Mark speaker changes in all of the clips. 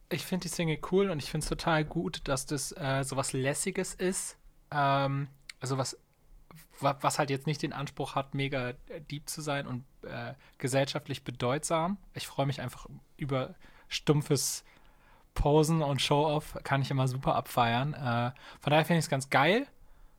Speaker 1: Ich finde die Single cool und ich finde es total gut, dass das sowas Lässiges ist. Also was halt jetzt nicht den Anspruch hat, mega deep zu sein und gesellschaftlich bedeutsam. Ich freue mich einfach über stumpfes Posen und Show-Off, kann ich immer super abfeiern. Von daher finde ich es ganz geil.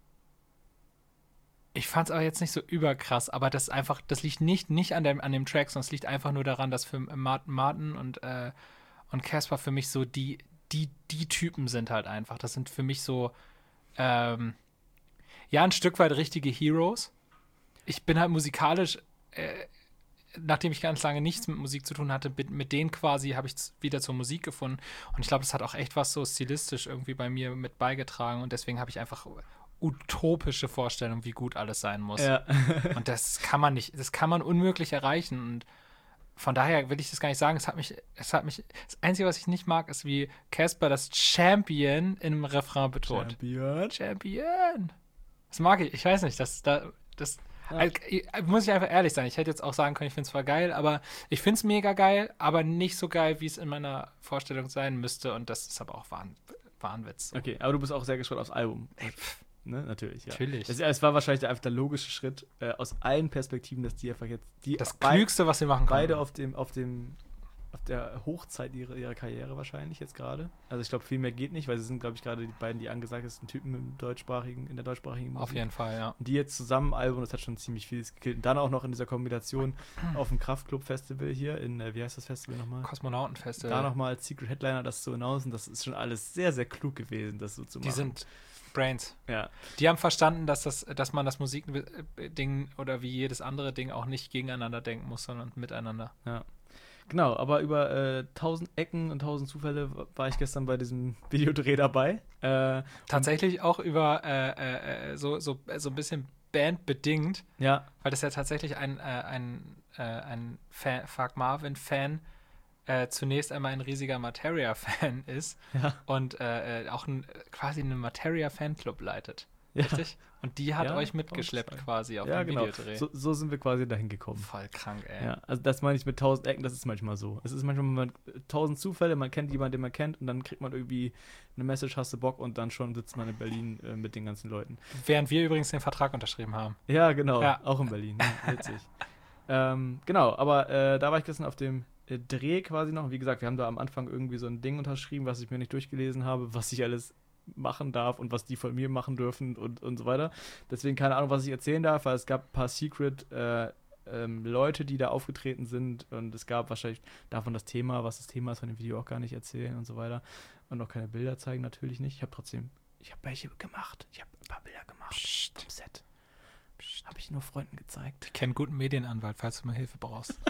Speaker 1: Ich fand es aber jetzt nicht so überkrass, aber das liegt nicht an dem Track, sondern es liegt einfach nur daran, dass für Martin und Casper für mich so die Typen sind halt einfach. Das sind für mich so, ähm, ja, ein Stück weit richtige Heroes. Ich bin halt musikalisch, nachdem ich ganz lange nichts mit Musik zu tun hatte, mit denen quasi habe ich wieder zur Musik gefunden. Und ich glaube, das hat auch echt was so stilistisch irgendwie bei mir mit beigetragen. Und deswegen habe ich einfach utopische Vorstellungen, wie gut alles sein muss.
Speaker 2: Ja.
Speaker 1: Und das kann man unmöglich erreichen. Und von daher will ich das gar nicht sagen. Das Einzige, was ich nicht mag, ist, wie Casper das Champion im Refrain betont.
Speaker 2: Champion.
Speaker 1: Champion. Das mag ich. Ich weiß nicht,
Speaker 2: Ja.
Speaker 1: muss ich einfach ehrlich sein. Ich hätte jetzt auch sagen können, ich finde es zwar geil, aber ich finde es mega geil, aber nicht so geil, wie es in meiner Vorstellung sein müsste. Und das ist aber auch Wahnwitz.
Speaker 2: Okay, aber du bist auch sehr gespannt aufs Album. Ne? Natürlich, ja.
Speaker 1: Natürlich.
Speaker 2: Es war wahrscheinlich einfach der logische Schritt aus allen Perspektiven, dass die einfach jetzt
Speaker 1: Das Klügste, was wir machen können.
Speaker 2: beide auf der Hochzeit ihrer Karriere wahrscheinlich jetzt gerade. Also ich glaube, viel mehr geht nicht, weil sie sind, glaube ich, gerade die beiden die angesagtesten Typen in der deutschsprachigen Musik.
Speaker 1: Auf jeden Fall, ja.
Speaker 2: Und die jetzt zusammen Album, das hat schon ziemlich vieles gekillt. Und dann auch noch in dieser Kombination auf dem Kraftklub-Festival hier in, wie heißt das Festival nochmal?
Speaker 1: Kosmonautenfestival.
Speaker 2: Da nochmal als Secret Headliner das zu announcen, das ist schon alles sehr, sehr klug gewesen, das so zu machen.
Speaker 1: Die sind Brains.
Speaker 2: Ja.
Speaker 1: Die haben verstanden, dass man das Musikding oder wie jedes andere Ding auch nicht gegeneinander denken muss, sondern miteinander.
Speaker 2: Ja. Genau, aber über 1000 Ecken und 1000 Zufälle war ich gestern bei diesem Videodreh dabei.
Speaker 1: Tatsächlich auch über so ein bisschen bandbedingt,
Speaker 2: Ja,
Speaker 1: weil das ja tatsächlich ein Fuck Marvin-Fan zunächst einmal ein riesiger Materia-Fan ist
Speaker 2: ja,
Speaker 1: und auch quasi einen Materia-Fanclub leitet.
Speaker 2: ja.
Speaker 1: Richtig? Und die hat
Speaker 2: Ja,
Speaker 1: euch mitgeschleppt
Speaker 2: kann
Speaker 1: quasi auf
Speaker 2: Ja,
Speaker 1: dem
Speaker 2: genau.
Speaker 1: Videodreh.
Speaker 2: So sind wir quasi dahin gekommen.
Speaker 1: Voll krank, ey.
Speaker 2: Ja, also das meine ich mit 1000 Ecken, das ist manchmal so. Es ist manchmal 1000 Zufälle, man kennt jemanden, den man kennt und dann kriegt man irgendwie eine Message, hast du Bock und dann schon sitzt man in Berlin mit den ganzen Leuten.
Speaker 1: Während wir übrigens den Vertrag unterschrieben haben.
Speaker 2: Ja, genau,
Speaker 1: Ja.
Speaker 2: auch in Berlin. Ja, witzig. Genau, aber da war ich gestern auf dem Dreh quasi noch. Wie gesagt, wir haben da am Anfang irgendwie so ein Ding unterschrieben, was ich mir nicht durchgelesen habe, was ich alles machen darf und was die von mir machen dürfen und so weiter. Deswegen keine Ahnung, was ich erzählen darf, weil es gab ein paar Secret Leute, die da aufgetreten sind und es gab wahrscheinlich davon das Thema, was das Thema ist, von dem Video auch gar nicht erzählen und so weiter. Und noch keine Bilder zeigen, natürlich nicht. Ich habe welche gemacht. Ich habe ein paar Bilder gemacht.
Speaker 1: Psst.
Speaker 2: Vom Set. Habe ich nur Freunden gezeigt.
Speaker 1: Ich kenne einen guten Medienanwalt, falls du mal Hilfe brauchst.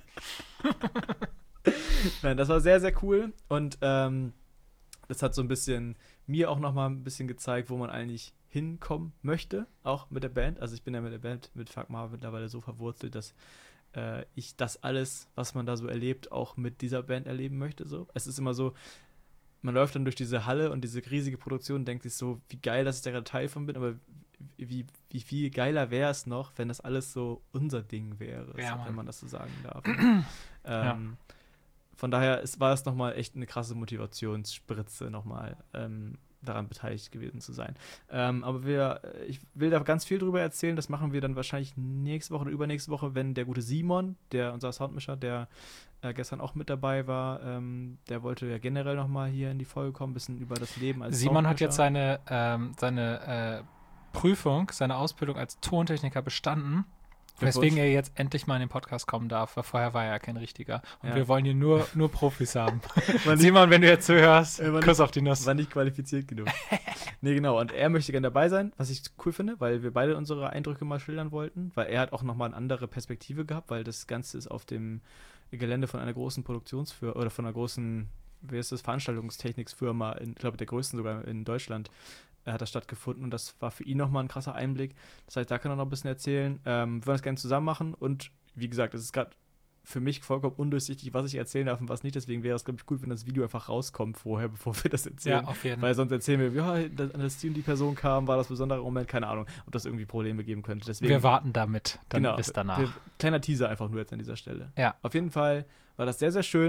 Speaker 2: Nein, das war sehr, sehr cool und das hat so ein bisschen mir auch nochmal ein bisschen gezeigt, wo man eigentlich hinkommen möchte, auch mit der Band. Also ich bin ja mit der Band, mit Fuck Marvin mittlerweile so verwurzelt, dass ich das alles, was man da so erlebt, auch mit dieser Band erleben möchte. So. Es ist immer so, man läuft dann durch diese Halle und diese riesige Produktion und denkt sich so, wie geil, dass ich da gerade Teil von bin, aber wie viel geiler wäre es noch, wenn das alles so unser Ding wäre,
Speaker 1: Ja,
Speaker 2: so, wenn
Speaker 1: Mann.
Speaker 2: man das so sagen darf.
Speaker 1: Ja.
Speaker 2: Von daher war es nochmal echt eine krasse Motivationsspritze, nochmal daran beteiligt gewesen zu sein. Aber ich will da ganz viel drüber erzählen, das machen wir dann wahrscheinlich nächste Woche oder übernächste Woche, wenn der gute Simon, unser Soundmischer, der gestern auch mit dabei war, der wollte ja generell nochmal hier in die Folge kommen, ein bisschen über das Leben als
Speaker 1: Simon hat jetzt
Speaker 2: Soundmischer.
Speaker 1: seine Prüfung, seine Ausbildung als Tontechniker bestanden, weswegen
Speaker 2: Glückwunsch.
Speaker 1: er jetzt endlich mal in den Podcast kommen darf, weil vorher war er ja kein richtiger. Und
Speaker 2: Ja.
Speaker 1: wir wollen hier nur Profis haben.
Speaker 2: Man
Speaker 1: Simon, wenn du jetzt zuhörst,
Speaker 2: man
Speaker 1: Kuss auf die Nuss.
Speaker 2: war nicht qualifiziert genug. Nee, genau. Und er möchte gerne dabei sein, was ich cool finde, weil wir beide unsere Eindrücke mal schildern wollten, weil er hat auch nochmal eine andere Perspektive gehabt, weil das Ganze ist auf dem Gelände von einer großen Produktionsfirma oder von einer großen, wie ist das, Veranstaltungstechniksfirma, ich glaube der größten sogar in Deutschland, hat das stattgefunden und das war für ihn nochmal ein krasser Einblick. Das heißt, da kann er noch ein bisschen erzählen. Wir wollen das gerne zusammen machen und wie gesagt, es ist gerade für mich vollkommen undurchsichtig, was ich erzählen darf und was nicht. Deswegen wäre es, glaube ich, gut, wenn das Video einfach rauskommt vorher, bevor wir das erzählen.
Speaker 1: Ja, auf jeden
Speaker 2: Weil sonst erzählen wir, ja, als die und die Person kam, war das ein besonderer Moment, keine Ahnung, ob das irgendwie Probleme geben könnte. Deswegen,
Speaker 1: Wir warten damit dann
Speaker 2: genau,
Speaker 1: bis danach.
Speaker 2: Kleiner Teaser einfach nur jetzt an dieser Stelle.
Speaker 1: Ja.
Speaker 2: Auf jeden Fall war das sehr, sehr schön.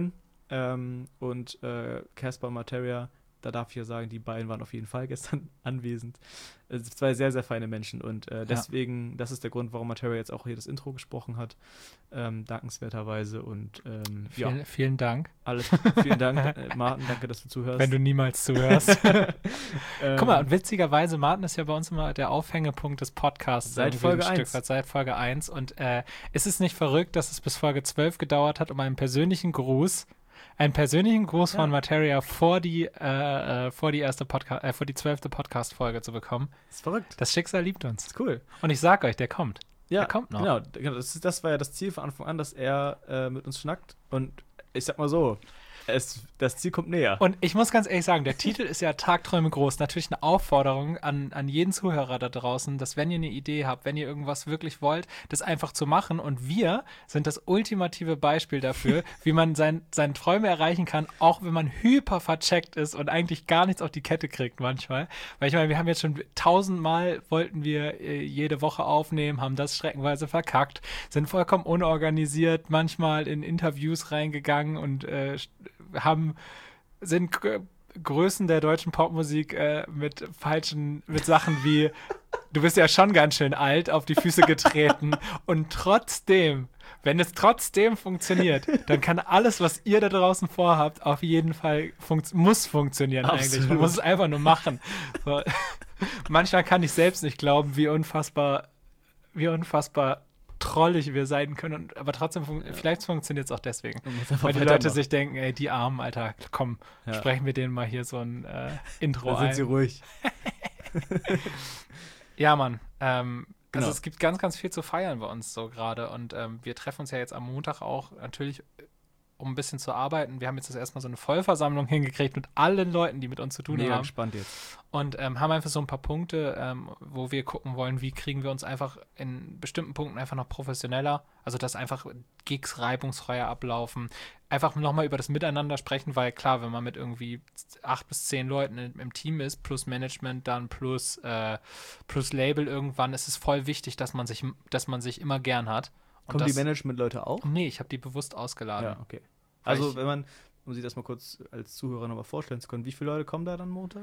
Speaker 2: Und Caspar Materia, da darf ich ja sagen, die beiden waren auf jeden Fall gestern anwesend. Zwei sehr, sehr feine Menschen und deswegen, das ist der Grund, warum Materia jetzt auch hier das Intro gesprochen hat, dankenswerterweise und
Speaker 1: Vielen Dank.
Speaker 2: Vielen Dank, Martin, danke, dass du zuhörst.
Speaker 1: Wenn du niemals zuhörst. Guck mal, und witzigerweise, Martin ist ja bei uns immer der Aufhängepunkt des Podcasts.
Speaker 2: Seit Folge 1.
Speaker 1: Seit Folge 1 und ist es nicht verrückt, dass es bis Folge 12 gedauert hat, um einen persönlichen Gruß von Materia vor die 12. Podcast-Folge zu bekommen.
Speaker 2: Das ist verrückt.
Speaker 1: Das Schicksal liebt uns.
Speaker 2: Das ist cool.
Speaker 1: Und ich sag euch, der kommt.
Speaker 2: Ja,
Speaker 1: der kommt noch.
Speaker 2: Genau. Das war ja das Ziel von Anfang an, dass er mit uns schnackt. Und ich sag mal so, das Ziel kommt näher.
Speaker 1: Und ich muss ganz ehrlich sagen, der Titel ist ja Tagträume groß. Natürlich eine Aufforderung an jeden Zuhörer da draußen, dass wenn ihr eine Idee habt, wenn ihr irgendwas wirklich wollt, das einfach zu machen. Und wir sind das ultimative Beispiel dafür, wie man seine Träume erreichen kann, auch wenn man hyper vercheckt ist und eigentlich gar nichts auf die Kette kriegt manchmal. Weil ich meine, wir haben jetzt schon 1000-mal wollten wir jede Woche aufnehmen, haben das streckenweise verkackt, sind vollkommen unorganisiert, manchmal in Interviews reingegangen und sind Größen der deutschen Popmusik mit Sachen wie du bist ja schon ganz schön alt auf die Füße getreten und trotzdem, wenn es trotzdem funktioniert, dann kann alles, was ihr da draußen vorhabt, auf jeden Fall muss funktionieren.
Speaker 2: Absolut.
Speaker 1: Eigentlich. Man muss es einfach nur machen. So. Manchmal kann ich selbst nicht glauben, wie unfassbar trollig wir sein können, aber trotzdem vielleicht funktioniert es auch deswegen. Weil die Leute sich denken, ey, die Armen, Alter, komm, sprechen wir denen mal hier so ein Intro
Speaker 2: ein. Da sind sie ruhig.
Speaker 1: Ja, Mann. Also es gibt ganz, ganz viel zu feiern bei uns so gerade und wir treffen uns ja jetzt am Montag auch natürlich, um ein bisschen zu arbeiten. Wir haben jetzt erstmal so eine Vollversammlung hingekriegt mit allen Leuten, die mit uns zu tun haben.
Speaker 2: Mega gespannt jetzt.
Speaker 1: Und haben einfach so ein paar Punkte, wo wir gucken wollen, wie kriegen wir uns einfach in bestimmten Punkten einfach noch professioneller, also dass einfach Gigs reibungsfreier ablaufen. Einfach nochmal über das Miteinander sprechen, weil klar, wenn man mit irgendwie 8 bis 10 Leuten im Team ist, plus Management dann, plus Label irgendwann, ist es voll wichtig, dass man sich immer gern hat.
Speaker 2: Kommen die Management-Leute auch?
Speaker 1: Nee, ich habe die bewusst ausgeladen.
Speaker 2: Ja, okay. Also um sich das mal kurz als Zuhörer nochmal vorstellen zu können, wie viele Leute kommen da dann Montag?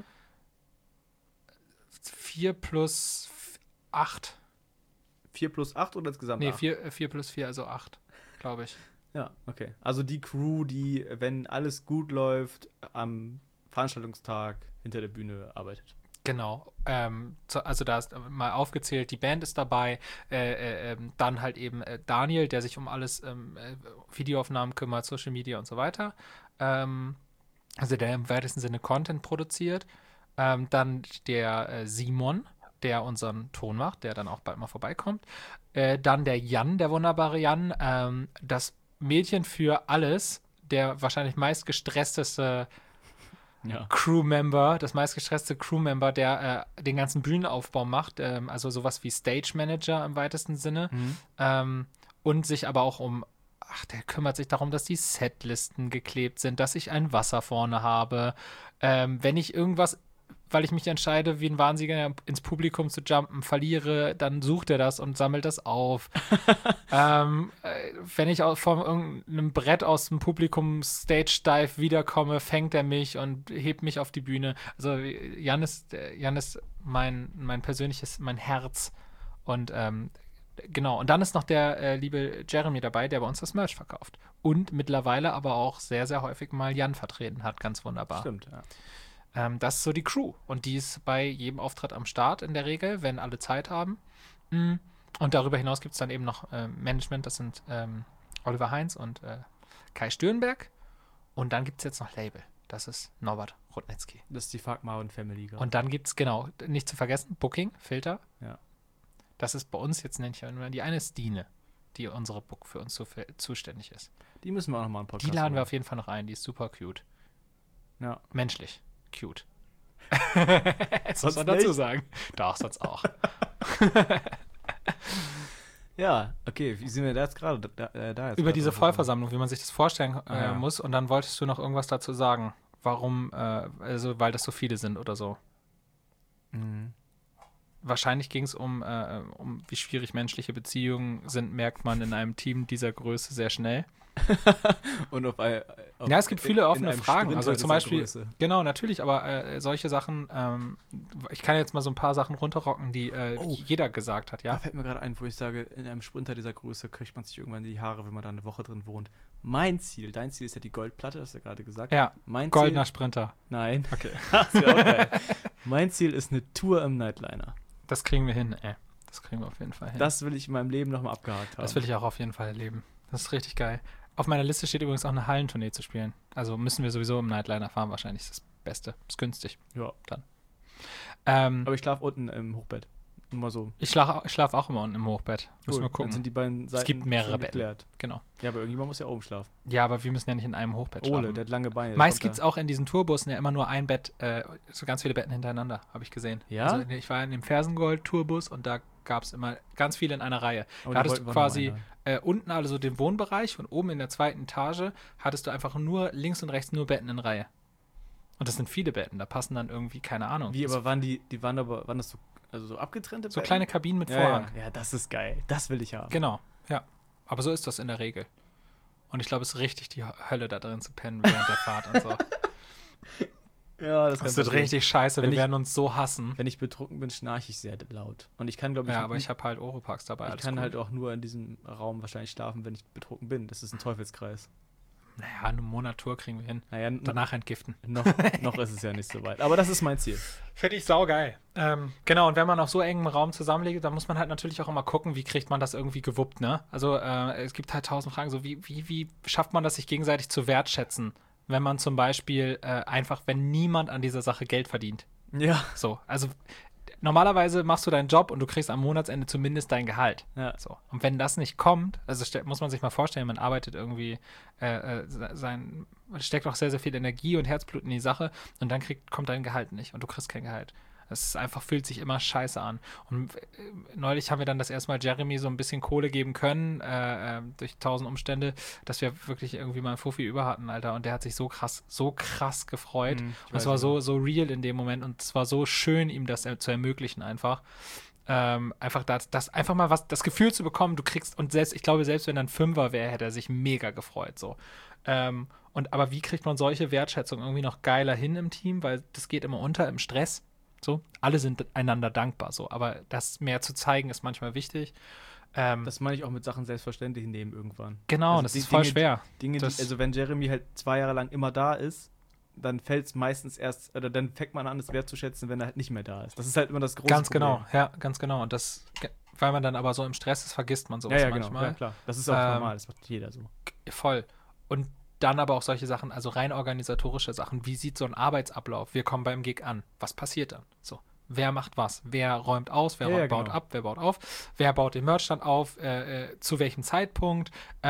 Speaker 1: 4 plus 8.
Speaker 2: 4 plus 8 oder insgesamt 8?
Speaker 1: Nee, 4 plus 4, also 8, glaube ich.
Speaker 2: Ja, okay. Also die Crew, die, wenn alles gut läuft, am Veranstaltungstag hinter der Bühne arbeitet.
Speaker 1: Genau. Also da ist mal aufgezählt, die Band ist dabei, dann halt eben Daniel, der sich um alles Videoaufnahmen kümmert, Social Media und so weiter. Also der im weitesten Sinne Content produziert. Dann der Simon, der unseren Ton macht, der dann auch bald mal vorbeikommt. Dann der Jan, der wunderbare Jan, das Mädchen für alles, der wahrscheinlich meistgestressteste Crewmember, der den ganzen Bühnenaufbau macht, also sowas wie Stage Manager im weitesten Sinne, und sich aber auch der kümmert sich darum, dass die Setlisten geklebt sind, dass ich ein Wasser vorne habe, wenn ich irgendwas, weil ich mich entscheide, wie ein Wahnsinniger ins Publikum zu jumpen, verliere, dann sucht er das und sammelt das auf. Wenn ich von irgendeinem Brett aus dem Publikum Stage-Dive wiederkomme, fängt er mich und hebt mich auf die Bühne. Also Jan ist mein persönliches, mein Herz. Und genau, und dann ist noch der liebe Jeremy dabei, der bei uns das Merch verkauft. Und mittlerweile aber auch sehr, sehr häufig mal Jan vertreten hat. Ganz wunderbar.
Speaker 2: Stimmt, ja.
Speaker 1: Das ist so die Crew. Und die ist bei jedem Auftritt am Start in der Regel, wenn alle Zeit haben. Und darüber hinaus gibt es dann eben noch Management. Das sind Oliver Heinz und Kai Stürnberg. Und dann gibt es jetzt noch Label. Das ist Norbert Rudnitzky.
Speaker 2: Das ist die Fuck Marvin Family.
Speaker 1: Und dann gibt es, genau, nicht zu vergessen, Booking, Filter.
Speaker 2: Ja.
Speaker 1: Das ist bei uns jetzt, nenne ich ja, die eine ist Dine, die unsere Book für uns zuständig ist.
Speaker 2: Die müssen wir auch nochmal einen Podcast
Speaker 1: Die laden wir auf jeden Fall noch ein. Die ist super cute.
Speaker 2: Ja.
Speaker 1: Menschlich. Cute. Das muss man dazu sagen. Doch, sonst auch.
Speaker 2: Ja, okay, wie sind wir da jetzt gerade?
Speaker 1: Über diese Vollversammlung, wie man sich das vorstellen muss. Und dann wolltest du noch irgendwas dazu sagen. Warum, also weil das so viele sind oder so. wahrscheinlich ging es um wie schwierig menschliche Beziehungen sind, merkt man in einem Team dieser Größe sehr schnell.
Speaker 2: Und
Speaker 1: Ja, es gibt viele offene Fragen.
Speaker 2: Sprinter
Speaker 1: Also zum
Speaker 2: dieser
Speaker 1: Beispiel,
Speaker 2: Größe.
Speaker 1: genau, natürlich, aber solche Sachen, ich kann jetzt mal so ein paar Sachen runterrocken, die jeder gesagt hat,
Speaker 2: Da
Speaker 1: ja.
Speaker 2: fällt mir gerade ein, wo ich sage, in einem Sprinter dieser Größe kriegt man sich irgendwann die Haare, wenn man da eine Woche drin wohnt. Mein Ziel, dein Ziel ist ja die Goldplatte, hast du ja gerade gesagt.
Speaker 1: Ja,
Speaker 2: Mein
Speaker 1: goldener
Speaker 2: Ziel,
Speaker 1: Sprinter.
Speaker 2: nein.
Speaker 1: Okay.
Speaker 2: Das wär auch geil. Mein Ziel ist eine Tour im Nightliner.
Speaker 1: Das kriegen wir hin, ey. Das kriegen wir auf jeden Fall hin.
Speaker 2: Das will ich in meinem Leben nochmal abgehakt haben.
Speaker 1: Das will ich auch auf jeden Fall erleben. Das ist richtig geil. Auf meiner Liste steht übrigens auch eine Hallentournee zu spielen. Also müssen wir sowieso im Nightliner fahren, wahrscheinlich ist das Beste. Ist günstig.
Speaker 2: Ja.
Speaker 1: Dann.
Speaker 2: Aber ich schlafe unten im Hochbett. Nur mal so.
Speaker 1: Ich schlaf auch immer unten im Hochbett. Müssen wir
Speaker 2: Dann
Speaker 1: gucken.
Speaker 2: sind die beiden Seiten
Speaker 1: gibt mehrere
Speaker 2: schon
Speaker 1: Betten.
Speaker 2: geklärt.
Speaker 1: Genau.
Speaker 2: Ja, aber irgendjemand muss ja oben schlafen.
Speaker 1: Ja, aber wir müssen ja nicht in einem Hochbett schlafen.
Speaker 2: Ole, der hat lange Beine. der
Speaker 1: Meist
Speaker 2: kommt
Speaker 1: gibt es auch in diesen Tourbussen ja immer nur ein Bett, so ganz viele Betten hintereinander, habe ich gesehen.
Speaker 2: Ja?
Speaker 1: Also ich war in dem Fersengold-Tourbus und da gab es immer ganz viele in einer Reihe.
Speaker 2: Aber
Speaker 1: Da
Speaker 2: die
Speaker 1: hattest du
Speaker 2: wollten wir
Speaker 1: quasi
Speaker 2: noch einladen.
Speaker 1: unten also den Wohnbereich und oben in der zweiten Etage hattest du einfach nur links und rechts nur Betten in Reihe. Und das sind viele Betten, da passen dann irgendwie, keine Ahnung.
Speaker 2: Wie, aber waren das so, also so abgetrennte
Speaker 1: so
Speaker 2: Betten?
Speaker 1: kleine Kabinen mit
Speaker 2: Ja,
Speaker 1: Vorhang.
Speaker 2: ja, das ist geil. Das will ich haben.
Speaker 1: Genau, ja. Aber so ist das in der Regel. Und ich glaube, es ist richtig die Hölle, da drin zu pennen während der Fahrt und so.
Speaker 2: Ja, das
Speaker 1: Das wird richtig scheiße, wir werden uns so hassen.
Speaker 2: Wenn ich betrunken bin, schnarche ich sehr laut. Und ich kann, glaube ich,
Speaker 1: Ja, aber ich habe halt Oropax dabei.
Speaker 2: ich
Speaker 1: alles
Speaker 2: kann
Speaker 1: gut.
Speaker 2: halt auch nur in diesem Raum wahrscheinlich schlafen, wenn ich betrunken bin. Das ist ein Teufelskreis.
Speaker 1: Naja, eine Monatur kriegen wir hin.
Speaker 2: Naja,
Speaker 1: Danach entgiften.
Speaker 2: noch ist es ja nicht so weit. Aber das ist mein Ziel.
Speaker 1: Finde ich saugeil. Genau, und wenn man auf so engem Raum zusammenlegt, dann muss man halt natürlich auch immer gucken, wie kriegt man das irgendwie gewuppt, ne? Also es gibt halt 1000 Fragen, so wie schafft man das, sich gegenseitig zu wertschätzen, wenn man zum Beispiel einfach, wenn niemand an dieser Sache Geld verdient.
Speaker 2: Ja.
Speaker 1: So, also normalerweise machst du deinen Job und du kriegst am Monatsende zumindest dein Gehalt.
Speaker 2: Ja.
Speaker 1: So. Und wenn das nicht kommt, also muss man sich mal vorstellen, man arbeitet irgendwie steckt auch sehr, sehr viel Energie und Herzblut in die Sache und dann kommt dein Gehalt nicht und du kriegst kein Gehalt. Es ist einfach, fühlt sich immer scheiße an. Und neulich haben wir dann das erste Mal Jeremy so ein bisschen Kohle geben können, durch 1000 Umstände, dass wir wirklich irgendwie mal einen Fuffi über hatten, Alter. Und der hat sich so krass gefreut. Und es war so real in dem Moment und es war so schön, ihm das zu ermöglichen einfach. Einfach das einfach mal das Gefühl zu bekommen, du kriegst, und ich glaube, selbst wenn er ein Fünfer wäre, hätte er sich mega gefreut, so. Aber wie kriegt man solche Wertschätzung irgendwie noch geiler hin im Team, weil das geht immer unter im Stress, so. Alle sind einander dankbar, so, aber das mehr zu zeigen ist manchmal wichtig.
Speaker 2: Das meine ich auch mit Sachen selbstverständlich nehmen irgendwann.
Speaker 1: Genau,
Speaker 2: Also
Speaker 1: das ist voll schwer.
Speaker 2: Also wenn Jeremy halt 2 Jahre lang immer da ist, dann fällt es meistens oder dann fängt man an, es wertzuschätzen, wenn er halt nicht mehr da ist. Das ist halt immer das große
Speaker 1: Ganz
Speaker 2: Problem.
Speaker 1: genau, ja, ganz genau. Und weil man dann aber so im Stress ist, vergisst man sowas manchmal.
Speaker 2: Genau, ja, klar. Das ist auch normal, das macht jeder so.
Speaker 1: Voll. Und dann aber auch solche Sachen, also rein organisatorische Sachen. Wie sieht so ein Arbeitsablauf? Wir kommen beim Gig an. Was passiert dann? So. Wer macht was? Wer räumt aus? Wer baut ab? Wer baut auf? Wer baut den Merchstand auf? Zu welchem Zeitpunkt?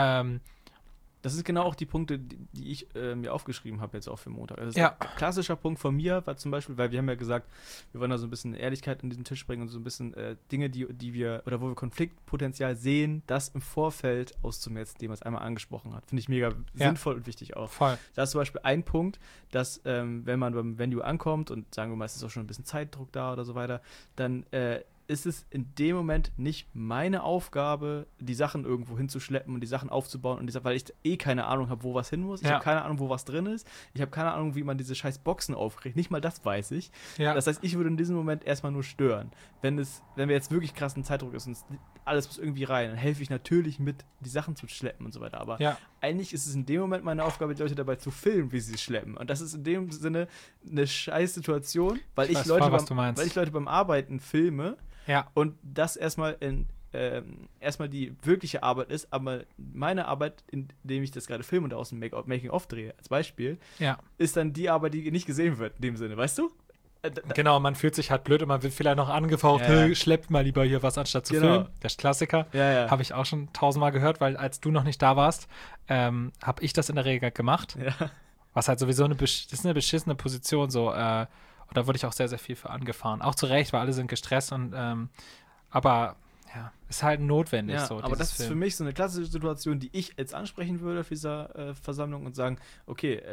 Speaker 2: Das ist genau auch die Punkte, die ich mir aufgeschrieben habe jetzt auch für Montag. Also
Speaker 1: Ja.
Speaker 2: ein klassischer Punkt von mir war zum Beispiel, weil wir haben ja gesagt, wir wollen da so ein bisschen Ehrlichkeit an diesen Tisch bringen und so ein bisschen Dinge, die wir, oder wo wir Konfliktpotenzial sehen, das im Vorfeld auszumerzen, den man es einmal angesprochen hat. Finde ich mega sinnvoll und wichtig auch.
Speaker 1: Voll.
Speaker 2: Da ist zum Beispiel ein Punkt, dass wenn man beim Venue ankommt und sagen wir mal, es ist auch schon ein bisschen Zeitdruck da oder so weiter, dann ist es in dem Moment nicht meine Aufgabe, die Sachen irgendwo hinzuschleppen und die Sachen aufzubauen, weil ich keine Ahnung habe, wo was hin muss. Ich habe keine Ahnung, wo was drin ist. Ich habe keine Ahnung, wie man diese scheiß Boxen aufkriegt. Nicht mal das weiß ich.
Speaker 1: Ja.
Speaker 2: Das heißt, ich würde in diesem Moment erstmal nur stören. Wenn wir jetzt wirklich krassen Zeitdruck ist und alles muss irgendwie rein, dann helfe ich natürlich mit, die Sachen zu schleppen und so weiter. Aber eigentlich ist es in dem Moment meine Aufgabe, die Leute dabei zu filmen, wie sie es schleppen. Und das ist in dem Sinne eine scheiß Situation, weil ich Leute beim Arbeiten filme.
Speaker 1: Ja.
Speaker 2: Und das erstmal erstmal die wirkliche Arbeit ist, aber meine Arbeit, indem ich das gerade filme und aus dem Making-of drehe, als Beispiel, ist dann die Arbeit, die nicht gesehen wird, in dem Sinne, weißt du?
Speaker 1: Genau, man fühlt sich halt blöd und man wird vielleicht noch angefaucht, schleppt mal lieber hier was, anstatt zu filmen. Der Klassiker. Habe ich auch schon 1000-mal gehört, weil als du noch nicht da warst, habe ich das in der Regel gemacht.
Speaker 2: Ja.
Speaker 1: Was halt sowieso das ist eine beschissene Position, so, und da wurde ich auch sehr, sehr viel für angefahren. Auch zu Recht, weil alle sind gestresst und aber ja, ist halt notwendig.
Speaker 2: Ja,
Speaker 1: so,
Speaker 2: aber das ist für mich so eine klassische Situation, die ich jetzt ansprechen würde für diese Versammlung und sagen, okay,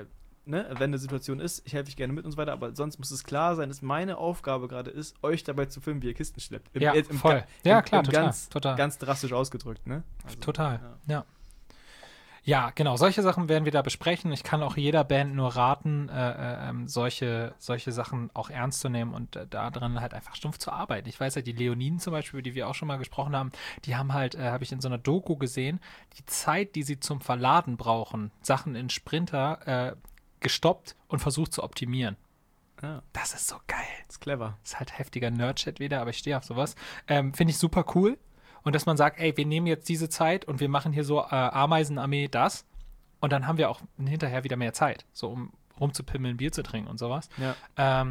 Speaker 2: ne, wenn eine Situation ist, ich helfe euch gerne mit und so weiter, aber sonst muss es klar sein, dass meine Aufgabe gerade ist, euch dabei zu filmen, wie ihr Kisten schleppt.
Speaker 1: Voll. Klar, total.
Speaker 2: Ganz drastisch ausgedrückt, ne?
Speaker 1: Also, total, ja. Ja, genau, solche Sachen werden wir da besprechen. Ich kann auch jeder Band nur raten, solche Sachen auch ernst zu nehmen und da drin halt einfach stumpf zu arbeiten. Ich weiß ja, die Leoniden zum Beispiel, über die wir auch schon mal gesprochen haben, die haben halt, habe ich in so einer Doku gesehen, die Zeit, die sie zum Verladen brauchen, Sachen in Sprinter gestoppt und versucht zu optimieren.
Speaker 2: Ja.
Speaker 1: Das ist so geil.
Speaker 2: Das ist clever.
Speaker 1: Das ist halt heftiger Nerd-Shit wieder, aber ich stehe auf sowas. Finde ich super cool. Und dass man sagt, ey, wir nehmen jetzt diese Zeit und wir machen hier so Ameisenarmee das. Und dann haben wir auch hinterher wieder mehr Zeit, so um rumzupimmeln, Bier zu trinken und sowas.
Speaker 2: Ja.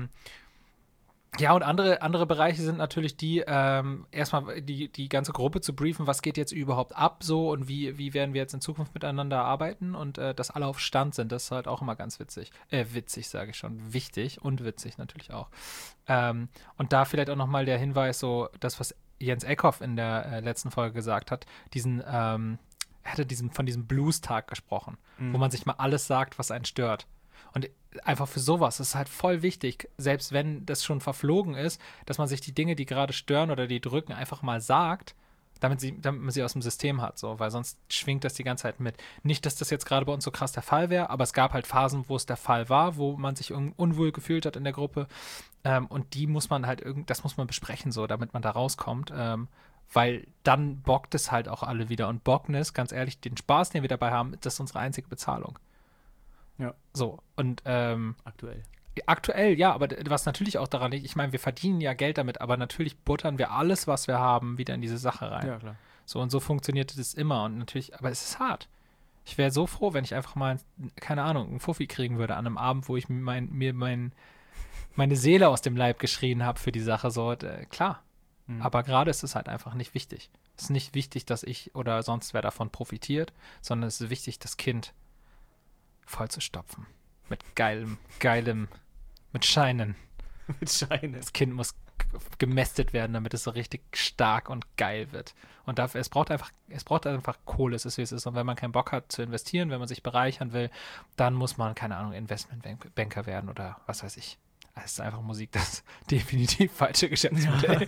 Speaker 1: Ja, und andere Bereiche sind natürlich die, erstmal die ganze Gruppe zu briefen, was geht jetzt überhaupt ab so und wie werden wir jetzt in Zukunft miteinander arbeiten und dass alle auf Stand sind, das ist halt auch immer ganz witzig. Witzig, sage ich schon. Wichtig und witzig natürlich auch. Und da vielleicht auch nochmal der Hinweis, so das, was Jens Eckhoff in der letzten Folge gesagt hat, er hatte von diesem Blues-Tag gesprochen, wo man sich mal alles sagt, was einen stört. Und einfach für sowas ist halt voll wichtig, selbst wenn das schon verflogen ist, dass man sich die Dinge, die gerade stören oder die drücken, einfach mal sagt, damit man sie aus dem System hat, so, weil sonst schwingt das die ganze Zeit mit. Nicht, dass das jetzt gerade bei uns so krass der Fall wäre, aber es gab halt Phasen, wo es der Fall war, wo man sich unwohl gefühlt hat in der Gruppe. Und die muss man halt das muss man besprechen, so, damit man da rauskommt. Weil dann bockt es halt auch alle wieder. Und Bockness, ganz ehrlich, den Spaß, den wir dabei haben, das ist unsere einzige Bezahlung.
Speaker 2: Ja.
Speaker 1: So, und
Speaker 2: aktuell.
Speaker 1: Aktuell, ja, aber was natürlich auch daran liegt, ich meine, wir verdienen ja Geld damit, aber natürlich buttern wir alles, was wir haben, wieder in diese Sache rein.
Speaker 2: Ja, klar.
Speaker 1: So, und so funktioniert das immer. Und natürlich, aber es ist hart. Ich wäre so froh, wenn ich einfach mal, keine Ahnung, einen Fuffi kriegen würde an einem Abend, wo ich mir meine Seele aus dem Leib geschrien habe für die Sache. So, klar. Aber gerade ist es halt einfach nicht wichtig. Es ist nicht wichtig, dass ich oder sonst wer davon profitiert, sondern es ist wichtig, das Kind voll zu stopfen. Mit geilem, mit Scheinen.
Speaker 2: Mit Scheinen.
Speaker 1: Das Kind muss gemästet werden, damit es so richtig stark und geil wird. Und dafür, es braucht einfach Kohle, es ist wie es ist. Und wenn man keinen Bock hat zu investieren, wenn man sich bereichern will, dann muss man, keine Ahnung, Investmentbanker werden oder was weiß ich. Es ist einfach Musik, das definitiv falsche Geschäftsmodell.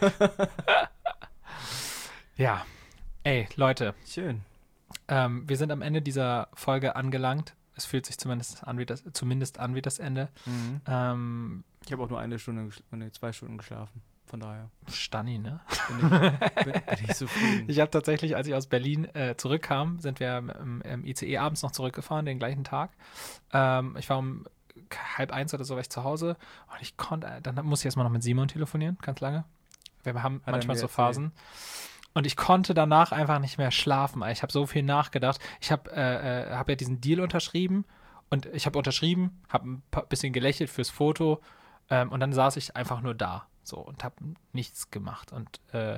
Speaker 1: Ja. Ey, Leute.
Speaker 2: Schön.
Speaker 1: Wir sind am Ende dieser Folge angelangt. Es fühlt sich zumindest an wie das Ende.
Speaker 2: Ich habe auch nur 2 Stunden geschlafen. Von daher.
Speaker 1: Stanni, ne?
Speaker 2: Bin ich zufrieden.
Speaker 1: Ich habe tatsächlich, als ich aus Berlin zurückkam, sind wir im ICE abends noch zurückgefahren, den gleichen Tag. Ich war um 12:30 oder so war ich zu Hause und dann musste ich erstmal noch mit Simon telefonieren, ganz lange. Wir haben manchmal so Phasen. Und ich konnte danach einfach nicht mehr schlafen. Ich habe so viel nachgedacht. Ich habe ja diesen Deal unterschrieben und ich habe unterschrieben, habe ein bisschen gelächelt fürs Foto und dann saß ich einfach nur da so und habe nichts gemacht und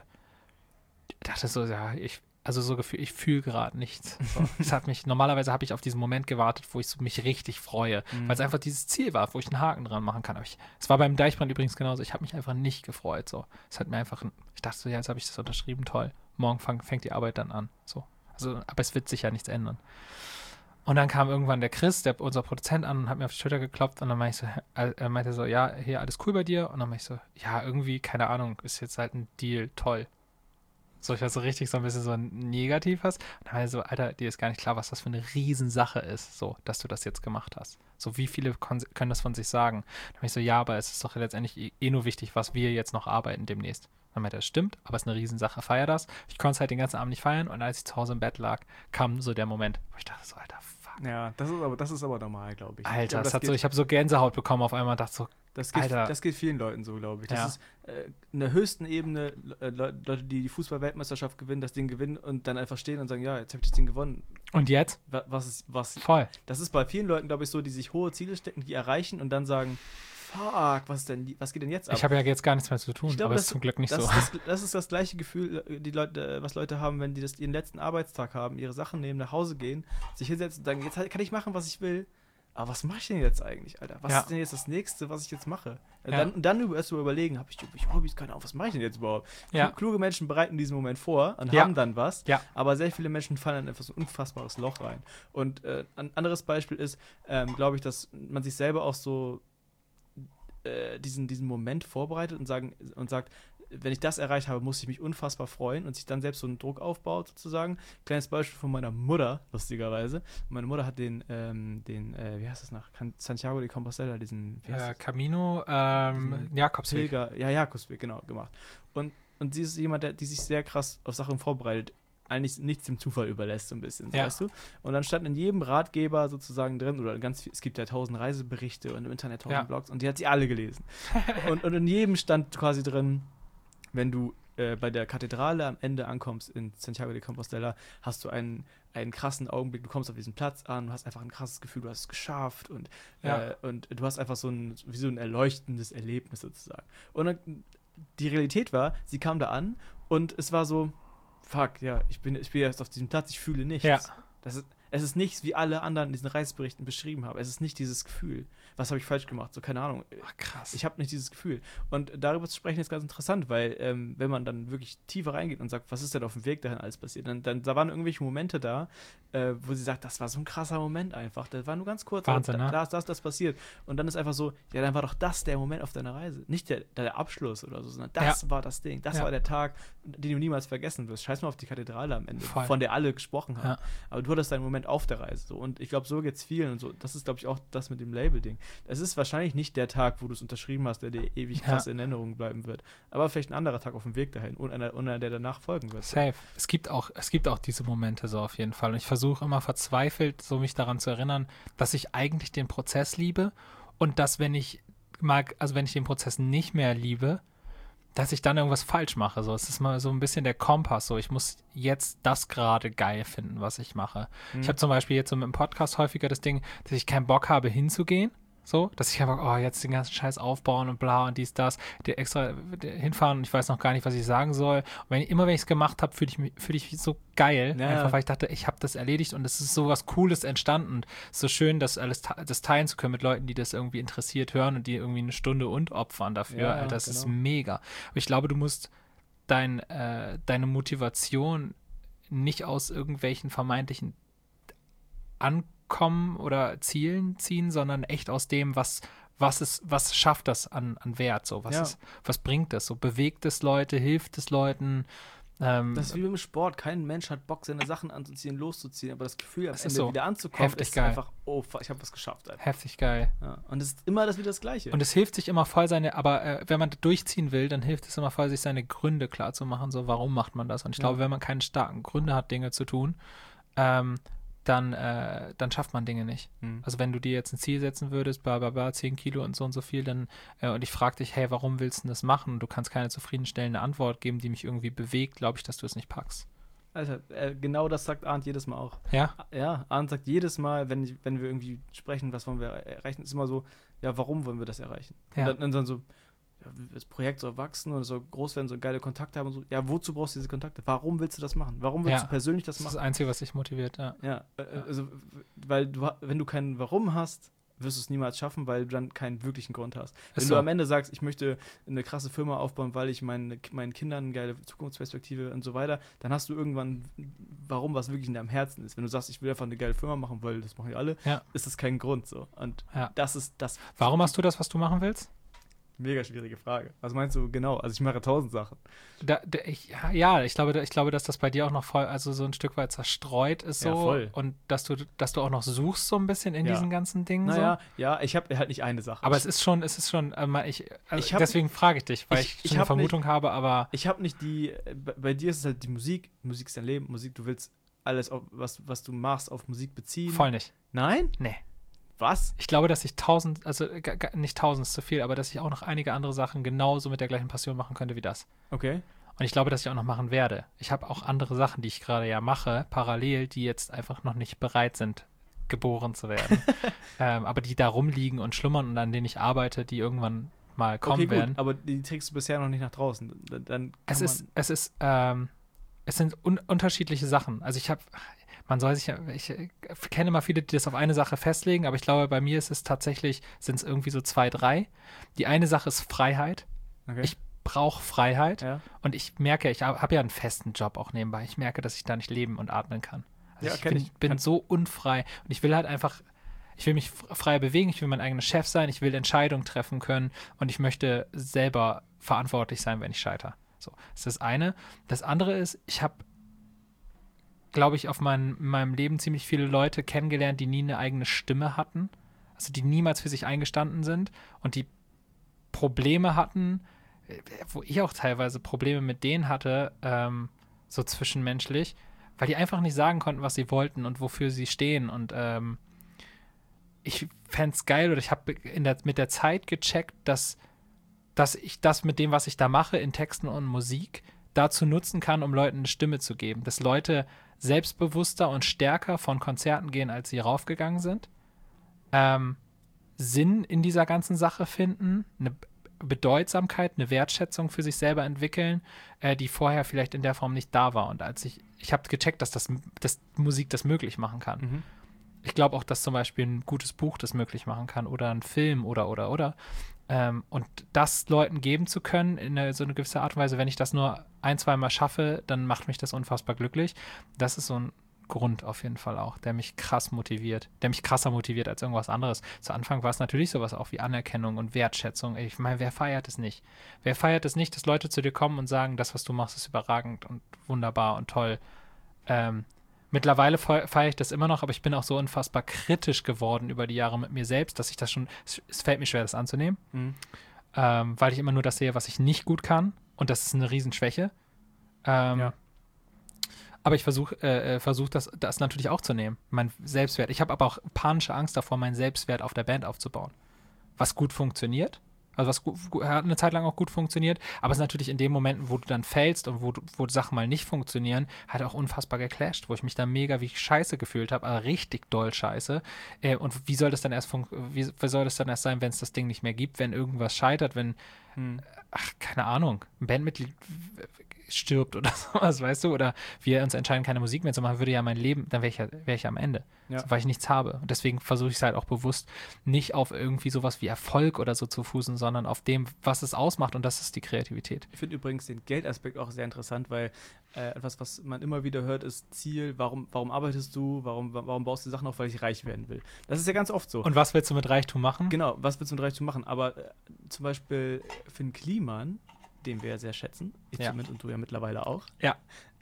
Speaker 1: dachte so, ja, ich fühle gerade nichts. So. Normalerweise habe ich auf diesen Moment gewartet, wo ich mich richtig freue, weil es einfach dieses Ziel war, wo ich einen Haken dran machen kann. Es war beim Deichbrand übrigens genauso, ich habe mich einfach nicht gefreut. So. Ich dachte so, ja, jetzt habe ich das unterschrieben, toll. Morgen fängt die Arbeit dann an. So. Also, aber es wird sich ja nichts ändern. Und dann kam irgendwann der Chris, unser Produzent, an und hat mir auf die Schulter geklopft und dann meinte so, ja, hier, alles cool bei dir? Und dann meinte ich so, ja, irgendwie, keine Ahnung, ist jetzt halt ein Deal, toll. So, ich war so richtig so ein bisschen so ein negativ hast. Und dann war ich so, Alter, dir ist gar nicht klar, was das für eine Riesensache ist, so, dass du das jetzt gemacht hast. So, wie viele können das von sich sagen? Dann war ich so, ja, aber es ist doch letztendlich nur wichtig, was wir jetzt noch arbeiten demnächst. Dann meinte er, das stimmt, aber es ist eine Riesensache, feier das. Ich konnte es halt den ganzen Abend nicht feiern und als ich zu Hause im Bett lag, kam so der Moment, wo ich dachte so, Alter, fuck.
Speaker 2: Ja, das ist aber normal, glaube ich.
Speaker 1: Alter, ich habe so Gänsehaut bekommen auf einmal und dachte so,
Speaker 2: das geht vielen Leuten so, glaube ich. Das ist in der höchsten Ebene, Leute, die Fußball-Weltmeisterschaft gewinnen, das Ding gewinnen und dann einfach stehen und sagen, ja, jetzt habe ich das Ding gewonnen.
Speaker 1: Und jetzt?
Speaker 2: Was?
Speaker 1: Voll.
Speaker 2: Das ist bei vielen Leuten, glaube ich, so, die sich hohe Ziele stecken, die erreichen und dann sagen, fuck, was geht denn jetzt ab?
Speaker 1: Ich habe ja jetzt gar nichts mehr zu tun, aber das ist zum Glück nicht so.
Speaker 2: Das ist das gleiche Gefühl, was Leute haben, wenn die ihren letzten Arbeitstag haben, ihre Sachen nehmen, nach Hause gehen, sich hinsetzen und sagen, jetzt kann ich machen, was ich will. aber was mache ich denn jetzt eigentlich, Alter? Was ist denn jetzt das Nächste, was ich jetzt mache? Dann erst mal überlegen, habe ich irgendwelche Hobbys, keine Ahnung, was mache ich denn jetzt überhaupt?
Speaker 1: Ja.
Speaker 2: Kluge Menschen bereiten diesen Moment vor und haben dann was,
Speaker 1: Ja.
Speaker 2: aber sehr viele Menschen fallen in etwas so ein unfassbares Loch rein. Und ein anderes Beispiel ist, glaube ich, dass man sich selber auch so diesen Moment vorbereitet und sagt, wenn ich das erreicht habe, muss ich mich unfassbar freuen und sich dann selbst so einen Druck aufbaut, sozusagen. Kleines Beispiel von meiner Mutter, lustigerweise. Meine Mutter hat wie heißt das noch? Santiago de Compostela,
Speaker 1: Camino, Jakobsweg.
Speaker 2: Jakobsweg, genau, gemacht. Und sie ist jemand, die sich sehr krass auf Sachen vorbereitet, eigentlich nichts dem Zufall überlässt, so ein bisschen, weißt du? Und dann stand in jedem Ratgeber sozusagen drin, oder ganz viel, es gibt ja 1000 Reiseberichte und im Internet 1000 Blogs, und die hat sie alle gelesen. und in jedem stand quasi drin, wenn du bei der Kathedrale am Ende ankommst in Santiago de Compostela, hast du einen krassen Augenblick, du kommst auf diesen Platz an, du hast einfach ein krasses Gefühl, du hast es geschafft und du hast einfach wie so ein erleuchtendes Erlebnis sozusagen. Und dann, die Realität war, sie kam da an und es war so, fuck, ja, ich bin jetzt auf diesem Platz, ich fühle nichts.
Speaker 1: Ja.
Speaker 2: Es ist nichts, wie alle anderen in diesen Reiseberichten beschrieben haben. Es ist nicht dieses Gefühl. Was habe ich falsch gemacht? So, keine Ahnung.
Speaker 1: Ach, krass.
Speaker 2: Ich habe nicht dieses Gefühl. Und darüber zu sprechen ist ganz interessant, weil wenn man dann wirklich tiefer reingeht und sagt, was ist denn auf dem Weg dahin alles passiert, dann da waren irgendwelche Momente da, wo sie sagt, das war so ein krasser Moment einfach. Das war nur ganz kurz.
Speaker 1: Wahnsinn, ne?
Speaker 2: Da ist das passiert. Und dann ist einfach so, ja, dann war doch das der Moment auf deiner Reise. Nicht der Abschluss oder so, sondern das war das Ding. Das war der Tag, den du niemals vergessen wirst. Scheiß mal auf die Kathedrale am Ende, von der alle gesprochen haben. Ja. Aber du hattest deinen Moment auf der Reise. So. Und ich glaube, so geht's vielen und so. Das ist, glaube ich, auch das mit dem Label-Ding. Es ist wahrscheinlich nicht der Tag, wo du es unterschrieben hast, der dir ewig krass in Erinnerung bleiben wird. Aber vielleicht ein anderer Tag auf dem Weg dahin und einer, der danach folgen wird.
Speaker 1: Safe. Es gibt auch diese Momente so auf jeden Fall. Und ich versuche immer verzweifelt, so mich daran zu erinnern, dass ich eigentlich den Prozess liebe und dass, wenn ich den Prozess nicht mehr liebe, dass ich dann irgendwas falsch mache. So, es ist mal so ein bisschen der Kompass. So, ich muss jetzt das gerade geil finden, was ich mache. Ich habe zum Beispiel jetzt so mit dem Podcast häufiger das Ding, dass ich keinen Bock habe, hinzugehen. So, dass ich einfach, jetzt den ganzen Scheiß aufbauen und bla und dies, das, extra hinfahren und ich weiß noch gar nicht, was ich sagen soll. Und wenn ich es gemacht habe, fühle ich mich so geil. Ja. Einfach, weil ich dachte, ich habe das erledigt und es ist so was Cooles entstanden. So schön, das teilen zu können mit Leuten, die das irgendwie interessiert hören und die irgendwie eine Stunde und opfern dafür. Ja, Alter, das ist mega. Aber ich glaube, du musst deine Motivation nicht aus irgendwelchen vermeintlichen Ankommen oder Zielen ziehen, sondern echt aus dem, was schafft das an Wert, so, was bringt das, so, bewegt es Leute, hilft es Leuten.
Speaker 2: Das ist wie beim Sport, kein Mensch hat Bock, seine Sachen anzuziehen, loszuziehen, aber das Gefühl, am Ende wieder anzukommen,
Speaker 1: heftig
Speaker 2: ist
Speaker 1: geil.
Speaker 2: Einfach, oh, ich habe was geschafft. Alter.
Speaker 1: Heftig geil.
Speaker 2: Ja. Und es ist immer wieder das Gleiche.
Speaker 1: Und es hilft sich immer voll aber wenn man durchziehen will, dann hilft es immer voll, sich seine Gründe klar zu machen, so, warum macht man das? Und ich glaube, wenn man keine starken Gründe hat, Dinge zu tun, dann schafft man Dinge nicht. Also wenn du dir jetzt ein Ziel setzen würdest, 10 Kilo und so viel, dann und ich frage dich, hey, warum willst du das machen? Und du kannst keine zufriedenstellende Antwort geben, die mich irgendwie bewegt, glaube ich, dass du es nicht packst.
Speaker 2: Alter, genau das sagt Arndt jedes Mal auch.
Speaker 1: Ja?
Speaker 2: Ja, Arndt sagt jedes Mal, wenn wir irgendwie sprechen, was wollen wir erreichen, ist immer so, ja, warum wollen wir das erreichen? Ja. Und dann so, ja, das Projekt soll wachsen oder soll groß werden, soll geile Kontakte haben und so. Ja, wozu brauchst du diese Kontakte? Warum willst du das machen? Warum willst du persönlich das machen?
Speaker 1: Das ist das Einzige, was dich motiviert, ja.
Speaker 2: Ja, also, weil wenn du kein Warum hast, wirst du es niemals schaffen, weil du dann keinen wirklichen Grund hast. Wenn du am Ende sagst, ich möchte eine krasse Firma aufbauen, weil ich meinen Kindern eine geile Zukunftsperspektive und so weiter, dann hast du irgendwann Warum, was wirklich in deinem Herzen ist. Wenn du sagst, ich will einfach eine geile Firma machen, weil das machen ja alle, ist das kein Grund so. Und das ist das.
Speaker 1: Warum hast du das, was du machen willst?
Speaker 2: Mega schwierige Frage. Was meinst du genau? Also ich mache 1000 Sachen.
Speaker 1: Ich glaube, dass das bei dir auch noch voll, also so ein Stück weit zerstreut ist so. Ja, voll. Und dass du auch noch suchst so ein bisschen in diesen ganzen Dingen so.
Speaker 2: Ja, ich habe halt nicht eine Sache.
Speaker 1: Aber es ist schon, deswegen frage ich dich, weil ich schon eine Vermutung habe, aber.
Speaker 2: Ich habe nicht bei dir ist es halt die Musik ist dein Leben, Musik, du willst alles, was du machst, auf Musik beziehen.
Speaker 1: Voll nicht.
Speaker 2: Nein?
Speaker 1: Nee.
Speaker 2: Was?
Speaker 1: Ich glaube, dass ich nicht 1000 ist zu viel, aber dass ich auch noch einige andere Sachen genauso mit der gleichen Passion machen könnte wie das.
Speaker 2: Okay.
Speaker 1: Und ich glaube, dass ich auch noch machen werde. Ich habe auch andere Sachen, die ich gerade mache, parallel, die jetzt einfach noch nicht bereit sind, geboren zu werden. Aber die da rumliegen und schlummern und an denen ich arbeite, die irgendwann mal kommen werden.
Speaker 2: Aber die trägst du bisher noch nicht nach draußen.
Speaker 1: Es sind unterschiedliche Sachen. Also man soll sich, ich kenne mal viele, die das auf eine Sache festlegen, aber ich glaube, bei mir ist es tatsächlich, sind es irgendwie so 2, 3. Die eine Sache ist Freiheit.
Speaker 2: Okay.
Speaker 1: Ich brauche Freiheit
Speaker 2: Ja.
Speaker 1: und ich merke, ich habe ja einen festen Job auch nebenbei. Ich merke, dass ich da nicht leben und atmen kann. Also
Speaker 2: Ja,
Speaker 1: ich
Speaker 2: kenn ich.
Speaker 1: bin so unfrei und ich will halt einfach, ich will mich frei bewegen, ich will mein eigener Chef sein, ich will Entscheidungen treffen können und ich möchte selber verantwortlich sein, wenn ich scheitere. So, das ist das eine. Das andere ist, ich habe, glaube ich, in meinem Leben ziemlich viele Leute kennengelernt, die nie eine eigene Stimme hatten, also die niemals für sich eingestanden sind und die Probleme hatten, wo ich auch teilweise Probleme mit denen hatte, so zwischenmenschlich, weil die einfach nicht sagen konnten, was sie wollten und wofür sie stehen. Und ich fände es geil, oder ich habe mit der Zeit gecheckt, dass ich das mit dem, was ich da mache, in Texten und Musik, dazu nutzen kann, um Leuten eine Stimme zu geben. Dass Leute selbstbewusster und stärker von Konzerten gehen, als sie raufgegangen sind. Sinn in dieser ganzen Sache finden, eine Bedeutsamkeit, eine Wertschätzung für sich selber entwickeln, die vorher vielleicht in der Form nicht da war. Und als ich habe gecheckt, dass Musik das möglich machen kann.
Speaker 2: Mhm.
Speaker 1: Ich glaube auch, dass zum Beispiel ein gutes Buch das möglich machen kann oder ein Film oder. Und das Leuten geben zu können in so eine gewisse Art und Weise, wenn ich das nur 1, 2 Mal schaffe, dann macht mich das unfassbar glücklich. Das ist so ein Grund auf jeden Fall auch, der mich krasser motiviert als irgendwas anderes. Zu Anfang war es natürlich sowas auch wie Anerkennung und Wertschätzung. Ich meine, wer feiert es nicht? Wer feiert es nicht, dass Leute zu dir kommen und sagen, das, was du machst, ist überragend und wunderbar und toll. Mittlerweile feiere ich das immer noch, aber ich bin auch so unfassbar kritisch geworden über die Jahre mit mir selbst, dass ich das schon, es fällt mir schwer, das anzunehmen, weil ich immer nur das sehe, was ich nicht gut kann und das ist eine Riesenschwäche.
Speaker 2: Ja.
Speaker 1: Aber ich versuche das natürlich auch zu nehmen, mein Selbstwert. Ich habe aber auch panische Angst davor, meinen Selbstwert auf der Band aufzubauen. Was gut funktioniert, also hat eine Zeit lang auch gut funktioniert, aber es ist natürlich in den Momenten, wo du dann fällst und wo Sachen mal nicht funktionieren, halt auch unfassbar geclasht, wo ich mich dann mega wie scheiße gefühlt habe, aber richtig doll scheiße. Und wie soll das dann erst sein, wenn es das Ding nicht mehr gibt, wenn irgendwas scheitert, wenn, keine Ahnung, ein Bandmitglied stirbt oder sowas, weißt du, oder wir uns entscheiden, keine Musik mehr zu machen, würde ja mein Leben, dann wäre ich ja am Ende, weil ich nichts habe. Und deswegen versuche ich es halt auch bewusst, nicht auf irgendwie sowas wie Erfolg oder so zu fußen, sondern auf dem, was es ausmacht, und das ist die Kreativität.
Speaker 2: Ich finde übrigens den Geldaspekt auch sehr interessant, weil etwas, was man immer wieder hört, ist Ziel, warum arbeitest du, warum baust du Sachen auf, weil ich reich werden will. Das ist ja ganz oft so.
Speaker 1: Und was willst du mit Reichtum machen?
Speaker 2: Genau, was willst du mit Reichtum machen? Aber zum Beispiel Finn Kliman, den wir ja sehr schätzen, ich zumindest und du ja mittlerweile auch.
Speaker 1: Ja.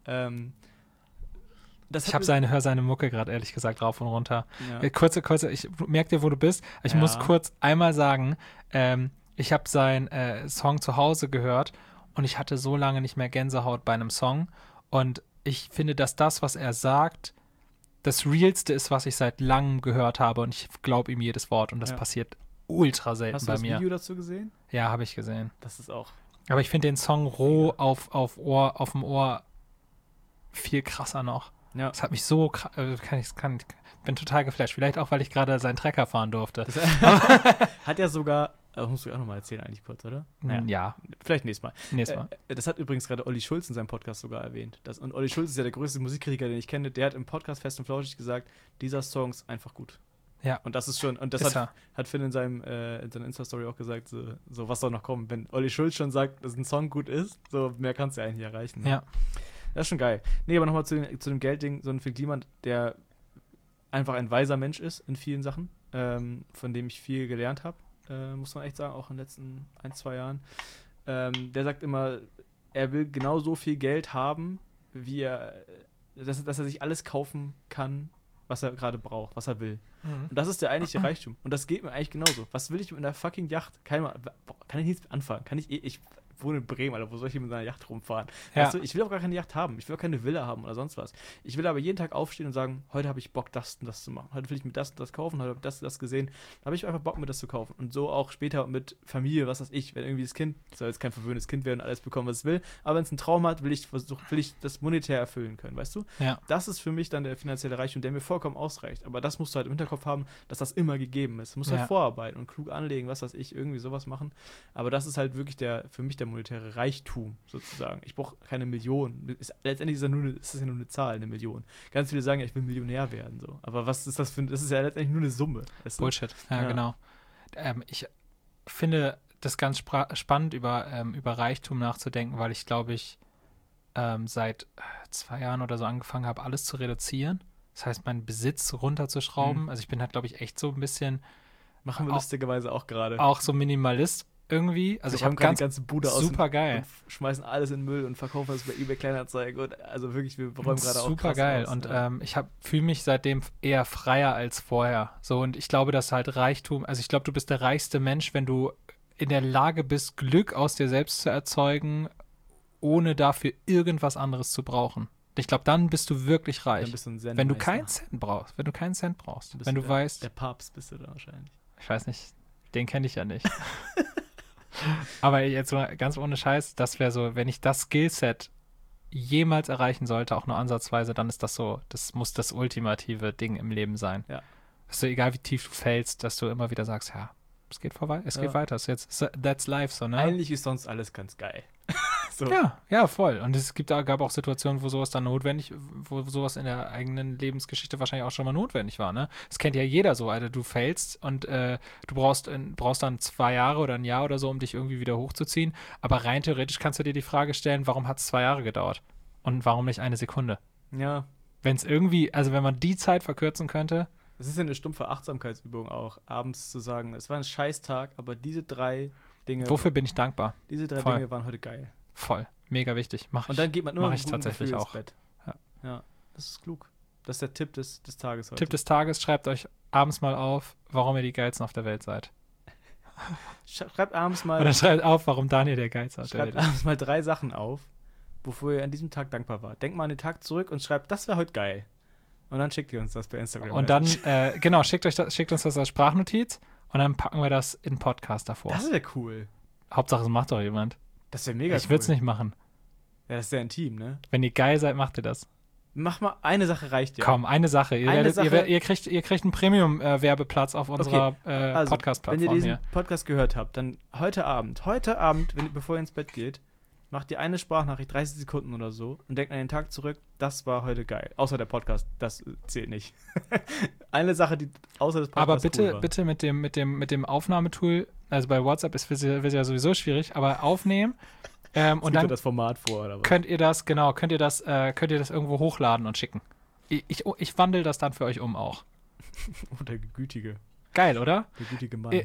Speaker 1: Ich höre seine Mucke gerade ehrlich gesagt rauf und runter. Ja. Kurze, ich merke dir, wo du bist. Ich muss kurz einmal sagen, ich habe seinen Song zu Hause gehört und ich hatte so lange nicht mehr Gänsehaut bei einem Song. Und ich finde, dass das, was er sagt, das Realste ist, was ich seit langem gehört habe. Und ich glaube ihm jedes Wort. Und das passiert ultra selten bei mir. Hast du das
Speaker 2: Video dazu gesehen?
Speaker 1: Ja, habe ich gesehen.
Speaker 2: Das ist auch.
Speaker 1: Aber ich finde den Song roh auf dem Ohr viel krasser noch. Ja. Das hat mich so bin total geflasht. Vielleicht auch, weil ich gerade seinen Trecker fahren durfte.
Speaker 2: Hat er sogar, musst du auch nochmal erzählen eigentlich kurz, oder?
Speaker 1: Ja.
Speaker 2: Vielleicht nächstes Mal. Das hat übrigens gerade Olli Schulz in seinem Podcast sogar erwähnt. Und Olli Schulz ist ja der größte Musikkritiker, den ich kenne. Der hat im Podcast Fest und Flauschig gesagt, dieser Song ist einfach gut. Ja. Und das ist schon, und das hat Finn in seiner Insta-Story auch gesagt, so was soll noch kommen. Wenn Olli Schulz schon sagt, dass ein Song gut ist, so mehr kannst du ja eigentlich erreichen. Ne? Ja. Das ist schon geil. Nee, aber nochmal zu dem Geldding, so ein Finn Kliman, der einfach ein weiser Mensch ist in vielen Sachen, von dem ich viel gelernt habe, muss man echt sagen, auch in den letzten 1, 2 Jahren. Der sagt immer, er will genauso viel Geld haben, wie dass er sich alles kaufen kann, was er gerade braucht, was er will. Mhm. Und das ist der eigentliche Reichtum. Und das geht mir eigentlich genauso. Was will ich mit einer fucking Yacht? Kann ich nichts anfangen? Ich wohne in Bremen, Alter, wo soll ich mit einer Yacht rumfahren? Ja. Weißt du, ich will auch gar keine Yacht haben. Ich will auch keine Villa haben oder sonst was. Ich will aber jeden Tag aufstehen und sagen, heute habe ich Bock, das und das zu machen. Heute will ich mir das und das kaufen, heute habe ich das gesehen. Da habe ich einfach Bock, mir das zu kaufen. Und so auch später mit Familie, was weiß ich, wenn irgendwie das Kind, soll jetzt kein verwöhntes Kind werden und alles bekommen, was es will, aber wenn es einen Traum hat, will ich das monetär erfüllen können, weißt du? Ja. Das ist für mich dann der finanzielle Reichtum, der mir vollkommen ausreicht. Aber das musst du halt im Hinterkopf haben, dass das immer gegeben ist. Du musst halt vorarbeiten und klug anlegen, was weiß ich, irgendwie sowas machen. Aber das ist halt wirklich für mich der monetäre Reichtum sozusagen. Ich brauche keine Million. Letztendlich ist das ja nur eine Zahl, eine Million. Ganz viele sagen, ja, ich will Millionär werden. So. Aber was ist das für das ist ja letztendlich nur eine Summe. Weißt du?
Speaker 1: Bullshit, ja, genau. Ich finde das ganz spannend, über Reichtum nachzudenken, weil ich glaube, seit 2 Jahren oder so angefangen habe, alles zu reduzieren. Das heißt, meinen Besitz runterzuschrauben. Also ich bin halt, glaube ich, echt so ein bisschen
Speaker 2: machen wir lustigerweise auch gerade.
Speaker 1: Auch so Minimalist irgendwie. Also ich habe
Speaker 2: die ganze Bude aus
Speaker 1: super geil.
Speaker 2: Und schmeißen alles in Müll und verkaufen es bei eBay Kleinanzeigen. Und also wirklich, wir räumen gerade auch
Speaker 1: super geil.
Speaker 2: Aus,
Speaker 1: und ich fühle mich seitdem eher freier als vorher. So, und ich glaube, dass halt Reichtum, also ich glaube, du bist der reichste Mensch, wenn du in der Lage bist, Glück aus dir selbst zu erzeugen, ohne dafür irgendwas anderes zu brauchen. Ich glaube, dann bist du wirklich reich.
Speaker 2: Dann bist du ein Zen-Meister.
Speaker 1: Wenn du keinen Cent brauchst. Wenn du weißt.
Speaker 2: Der Papst bist du da wahrscheinlich.
Speaker 1: Ich weiß nicht, den kenne ich ja nicht. Aber jetzt mal ganz ohne Scheiß, das wäre so, wenn ich das Skillset jemals erreichen sollte, auch nur ansatzweise, dann ist das so, das muss das ultimative Ding im Leben sein.
Speaker 2: Ja.
Speaker 1: Dass du, egal wie tief du fällst, dass du immer wieder sagst, ja, es geht vorbei, es geht weiter. That's life, so, ne?
Speaker 2: Eigentlich ist sonst alles ganz geil.
Speaker 1: So. Ja, voll. Und gab auch Situationen, wo sowas dann wo sowas in der eigenen Lebensgeschichte wahrscheinlich auch schon mal notwendig war, ne? Das kennt ja jeder so, Alter. Du fällst und du brauchst dann 2 Jahre oder ein Jahr oder so, um dich irgendwie wieder hochzuziehen. Aber rein theoretisch kannst du dir die Frage stellen, warum hat es 2 Jahre gedauert? Und warum nicht 1 Sekunde?
Speaker 2: Ja.
Speaker 1: Wenn es irgendwie, also wenn man die Zeit verkürzen könnte.
Speaker 2: Das ist ja eine stumpfe Achtsamkeitsübung auch, abends zu sagen, es war ein Scheißtag, aber diese 3 Dinge.
Speaker 1: Wofür bin ich dankbar?
Speaker 2: Diese 3 Dinge waren heute geil.
Speaker 1: Voll. Mega wichtig.
Speaker 2: Und dann geht man nur
Speaker 1: ich tatsächlich auch.
Speaker 2: Bett. Ja, das ist klug. Das ist der Tipp des Tages heute.
Speaker 1: Tipp des Tages, schreibt euch abends mal auf, warum ihr die Geilsten auf der Welt seid.
Speaker 2: Schreibt abends mal.
Speaker 1: Oder schreibt auf, warum Daniel der Geilste auf
Speaker 2: der Welt ist. Schreibt abends mal 3 Sachen auf, wofür ihr an diesem Tag dankbar wart. Denkt mal an den Tag zurück und schreibt, das war heute geil. Und dann schickt ihr uns das per Instagram.
Speaker 1: Und dann, genau, schickt uns das als Sprachnotiz und dann packen wir das in Podcast davor.
Speaker 2: Das wäre cool.
Speaker 1: Hauptsache, es macht doch jemand.
Speaker 2: Das wäre mega cool.
Speaker 1: Ich würde es nicht machen.
Speaker 2: Ja, das ist sehr intim, ne?
Speaker 1: Wenn ihr geil seid, macht ihr das.
Speaker 2: Mach mal, eine Sache reicht ja.
Speaker 1: Komm, eine Sache. Ihr kriegt einen Premium-Werbeplatz auf unserer Podcast-Plattform.
Speaker 2: Wenn ihr diesen Podcast gehört habt, dann heute Abend, bevor ihr ins Bett geht, macht ihr eine Sprachnachricht, 30 Sekunden oder so, und denkt an den Tag zurück, das war heute geil. Außer der Podcast, das zählt nicht. Eine Sache, die außer des Podcasts
Speaker 1: aber bitte mit dem Aufnahmetool, also bei WhatsApp ist es ja sowieso schwierig, aber aufnehmen und dann
Speaker 2: das Format vor, oder was?
Speaker 1: Könnt ihr das irgendwo hochladen und schicken. Ich wandle das dann für euch um auch.
Speaker 2: Oh, der Gütige.
Speaker 1: Geil, oder?
Speaker 2: Der gütige Mann.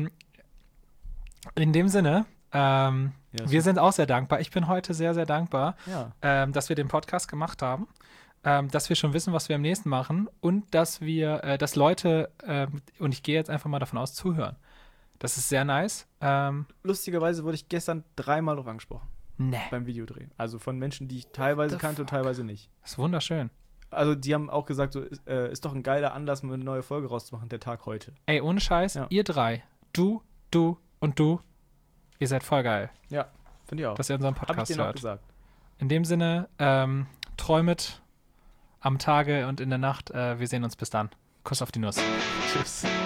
Speaker 1: In dem Sinne, wir sind auch sehr dankbar. Ich bin heute sehr, sehr dankbar, dass wir den Podcast gemacht haben, dass wir schon wissen, was wir am nächsten machen und dass Leute, und ich gehe jetzt einfach mal davon aus, zuhören. Das ist sehr nice.
Speaker 2: Lustigerweise wurde ich gestern 3-mal drauf angesprochen.
Speaker 1: Nee.
Speaker 2: Beim Videodrehen. Also von Menschen, die ich teilweise kannte und teilweise nicht.
Speaker 1: Das ist wunderschön.
Speaker 2: Also die haben auch gesagt, so, ist doch ein geiler Anlass, mal eine neue Folge rauszumachen, der Tag heute.
Speaker 1: Ey, ohne Scheiß, ihr 3, du und du, ihr seid voll geil.
Speaker 2: Ja, finde ich auch.
Speaker 1: Dass ihr unseren Podcast
Speaker 2: hört. Hab ich dir
Speaker 1: hört.
Speaker 2: noch gesagt.
Speaker 1: In dem Sinne, träumet am Tage und in der Nacht. Wir sehen uns bis dann. Kuss auf die Nuss.
Speaker 2: Tschüss.